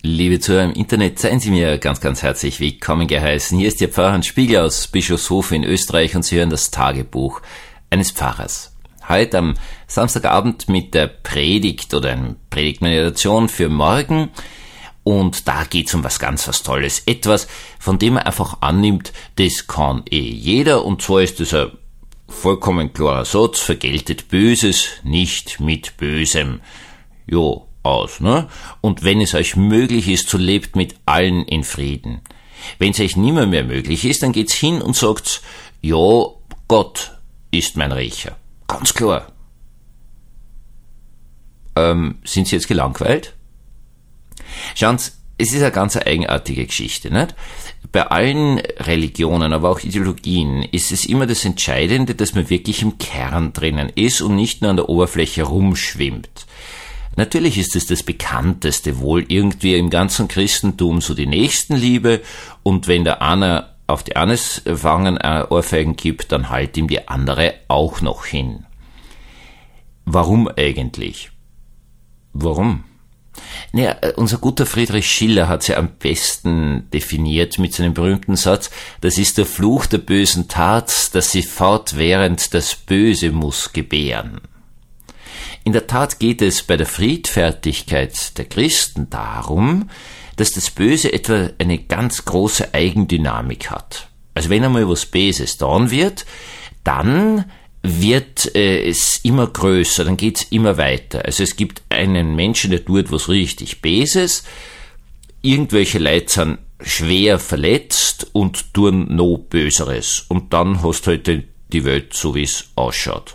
Liebe Zuhörer im Internet, seien Sie mir ganz, ganz herzlich willkommen geheißen. Hier ist Ihr Pfarrer Hans Spiegel aus Bischofshofen in Österreich und Sie hören das Tagebuch eines Pfarrers. Heute am Samstagabend mit der Predigt oder einer Predigtmeditation für morgen. Und da geht's um was Tolles. Etwas, von dem man einfach annimmt, das kann jeder. Und zwar ist das ein vollkommen klarer Satz: vergeltet Böses nicht mit Bösem. Jo, aus, ne? Und wenn es euch möglich ist, so lebt mit allen in Frieden. Wenn es euch nimmer mehr möglich ist, dann geht's hin und sagt: ja, Gott ist mein Rächer. Ganz klar. Sind Sie jetzt gelangweilt? Schauen Sie, es ist eine ganz eigenartige Geschichte, nicht? Bei allen Religionen, aber auch Ideologien ist es immer das Entscheidende, dass man wirklich im Kern drinnen ist und nicht nur an der Oberfläche rumschwimmt. Natürlich ist es das Bekannteste wohl irgendwie im ganzen Christentum, so die Nächstenliebe, und wenn der eine auf die eines Wangen Ohrfeigen gibt, dann halt ihm die andere auch noch hin. Warum eigentlich? Warum? Naja, unser guter Friedrich Schiller hat es ja am besten definiert mit seinem berühmten Satz: das ist der Fluch der bösen Tat, dass sie fortwährend das Böse muss gebären. In der Tat geht es bei der Friedfertigkeit der Christen darum, dass das Böse etwa eine ganz große Eigendynamik hat. Also wenn einmal was Böses getan wird, dann wird es immer größer, dann geht's immer weiter. Also es gibt einen Menschen, der tut was richtig Böses, irgendwelche Leute sind schwer verletzt und tun noch Böseres. Und dann hast du halt die Welt so, wie es ausschaut.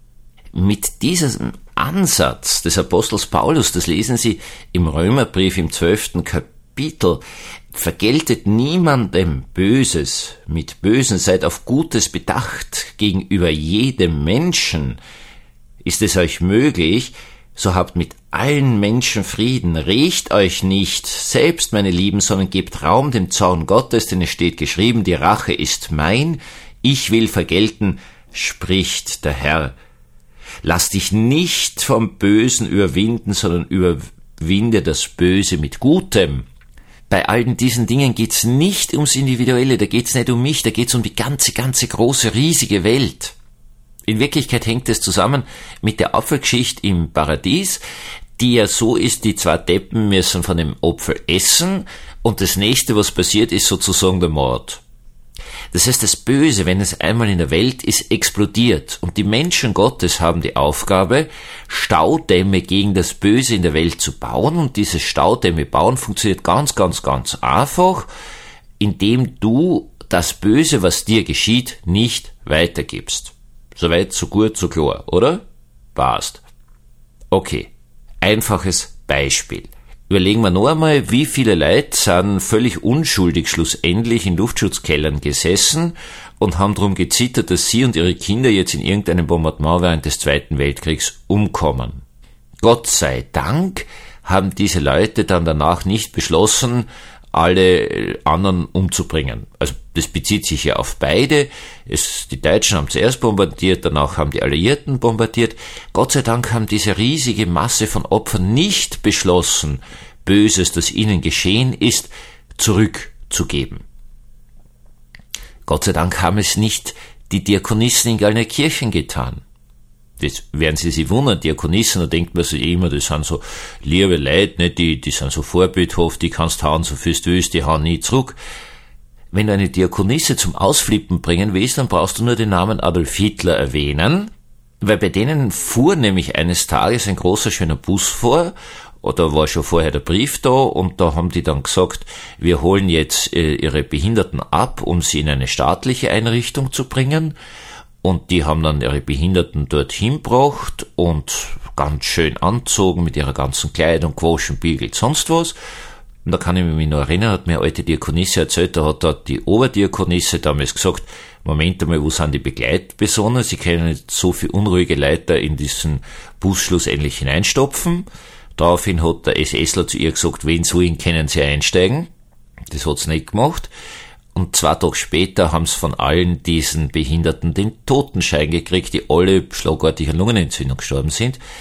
Mit diesem Ansatz des Apostels Paulus, das lesen Sie im Römerbrief im 12. Kapitel, vergeltet niemandem Böses mit Bösen, seid auf Gutes bedacht gegenüber jedem Menschen. Ist es euch möglich, so habt mit allen Menschen Frieden, rächt euch nicht selbst, meine Lieben, sondern gebt Raum dem Zorn Gottes, denn es steht geschrieben, die Rache ist mein, ich will vergelten, spricht der Herr. Lass dich nicht vom Bösen überwinden, sondern überwinde das Böse mit Gutem. Bei allen diesen Dingen geht's nicht ums Individuelle, da geht's nicht um mich, da geht's um die ganze große, riesige Welt. In Wirklichkeit hängt es zusammen mit der Apfelgeschichte im Paradies, die ja so ist, die zwei Deppen müssen von dem Apfel essen und das nächste, was passiert, ist sozusagen der Mord. Das heißt, das Böse, wenn es einmal in der Welt ist, explodiert. Und die Menschen Gottes haben die Aufgabe, Staudämme gegen das Böse in der Welt zu bauen. Und dieses Staudämme bauen funktioniert ganz einfach, indem du das Böse, was dir geschieht, nicht weitergibst. Soweit, so gut, so klar, oder? Passt. Okay, einfaches Beispiel. Überlegen wir noch einmal, wie viele Leute sind völlig unschuldig schlussendlich in Luftschutzkellern gesessen und haben darum gezittert, dass sie und ihre Kinder jetzt in irgendeinem Bombardement während des Zweiten Weltkriegs umkommen. Gott sei Dank haben diese Leute dann danach nicht beschlossen, alle anderen umzubringen. Also das bezieht sich ja auf beide. Die Deutschen haben zuerst bombardiert, danach haben die Alliierten bombardiert. Gott sei Dank haben diese riesige Masse von Opfern nicht beschlossen, Böses, das ihnen geschehen ist, zurückzugeben. Gott sei Dank haben es nicht die Diakonissen in Gallnerkirchen getan. Das werden Sie sich wundern, Diakonissen, da denkt man sich immer, das sind so liebe Leute, nicht? Die sind so vorbildhaft, die kannst hauen, so viel du willst, die hauen nie zurück. Wenn du eine Diakonisse zum Ausflippen bringen willst, dann brauchst du nur den Namen Adolf Hitler erwähnen, weil bei denen fuhr nämlich eines Tages ein großer, schöner Bus vor, oder war schon vorher der Brief da, und da haben die dann gesagt, wir holen jetzt ihre Behinderten ab, um sie in eine staatliche Einrichtung zu bringen. Und die haben dann ihre Behinderten dorthin gebracht und ganz schön anzogen mit ihrer ganzen Kleidung, gewaschen, biegelt, sonst was. Und da kann ich mich noch erinnern, hat mir eine alte Diakonisse erzählt, da hat dort die Oberdiakonisse damals gesagt, Moment einmal, wo sind die Begleitpersonen? Sie können nicht so viel unruhige Leute in diesen Bus schlussendlich hineinstopfen. Daraufhin hat der SSler zu ihr gesagt, wen so ihn können Sie einsteigen. Das hat's nicht gemacht. Und 2 Tage später haben sie von allen diesen Behinderten den Totenschein gekriegt, die alle schlagartig an Lungenentzündung gestorben sind.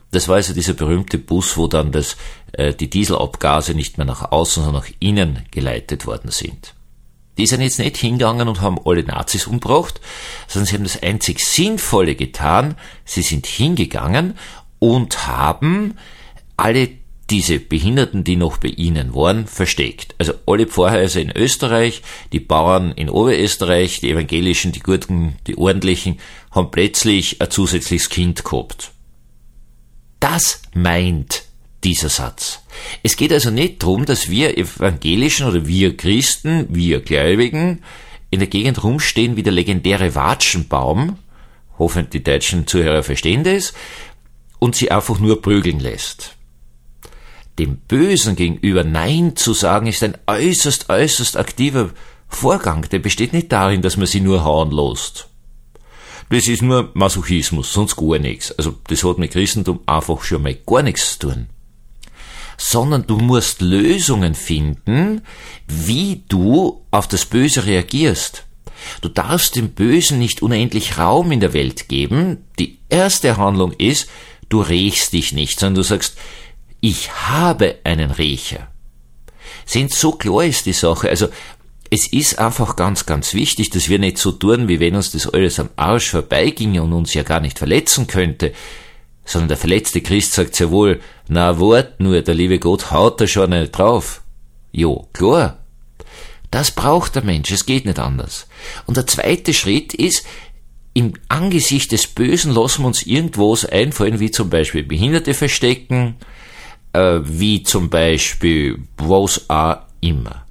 Das war also dieser berühmte Bus, wo dann die Dieselabgase nicht mehr nach außen, sondern nach innen geleitet worden sind. Die sind jetzt nicht hingegangen und haben alle Nazis umgebracht, sondern sie haben das einzig Sinnvolle getan. Sie sind hingegangen und haben alle diese Behinderten, die noch bei ihnen waren, versteckt. Also alle Pfarrhäuser in Österreich, die Bauern in Oberösterreich, die Evangelischen, die Guten, die Ordentlichen, haben plötzlich ein zusätzliches Kind gehabt. Das meint dieser Satz. Es geht also nicht darum, dass wir Evangelischen oder wir Christen, wir Gläubigen in der Gegend rumstehen wie der legendäre Watschenbaum, hoffentlich die deutschen Zuhörer verstehen das, und sie einfach nur prügeln lässt. Dem Bösen gegenüber Nein zu sagen, ist ein äußerst aktiver Vorgang. Der besteht nicht darin, dass man sie nur hauen lässt. Das ist nur Masochismus, sonst gar nichts. Also das hat mit Christentum einfach schon mal gar nichts zu tun. Sondern du musst Lösungen finden, wie du auf das Böse reagierst. Du darfst dem Bösen nicht unendlich Raum in der Welt geben. Die erste Handlung ist, du rächst dich nicht, sondern du sagst, ich habe einen Rächer. Sehen, so klar ist die Sache. Also es ist einfach ganz wichtig, dass wir nicht so tun, wie wenn uns das alles am Arsch vorbeiginge und uns ja gar nicht verletzen könnte, sondern der verletzte Christ sagt sehr wohl, na wart nur, der liebe Gott haut da schon nicht drauf. Jo, klar. Das braucht der Mensch, es geht nicht anders. Und der zweite Schritt ist, im Angesicht des Bösen lassen wir uns irgendwas einfallen, wie zum Beispiel Behinderte verstecken, wie zum Beispiel was auch immer.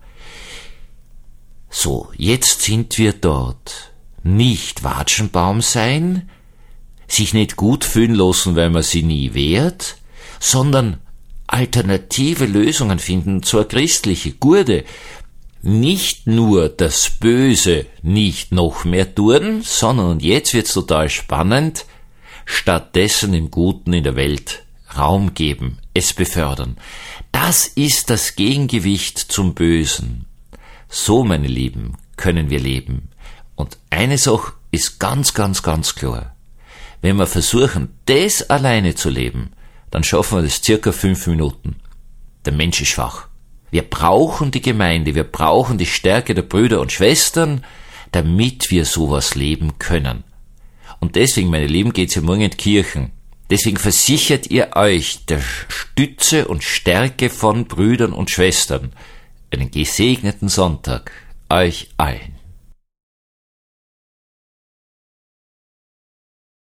So, jetzt sind wir dort. Nicht Watschenbaum sein, sich nicht gut fühlen lassen, weil man sie nie wehrt, sondern alternative Lösungen finden, zwar christliche, gute. Nicht nur das Böse nicht noch mehr tun, sondern, und jetzt wird's total spannend, stattdessen im Guten in der Welt Raum geben, es befördern. Das ist das Gegengewicht zum Bösen. So, meine Lieben, können wir leben. Und eine Sache ist ganz klar. Wenn wir versuchen, das alleine zu leben, dann schaffen wir das circa 5 Minuten. Der Mensch ist schwach. Wir brauchen die Gemeinde, wir brauchen die Stärke der Brüder und Schwestern, damit wir sowas leben können. Und deswegen, meine Lieben, geht's ja morgen in die Kirchen. Deswegen versichert ihr euch der Stütze und Stärke von Brüdern und Schwestern. Einen gesegneten Sonntag euch allen.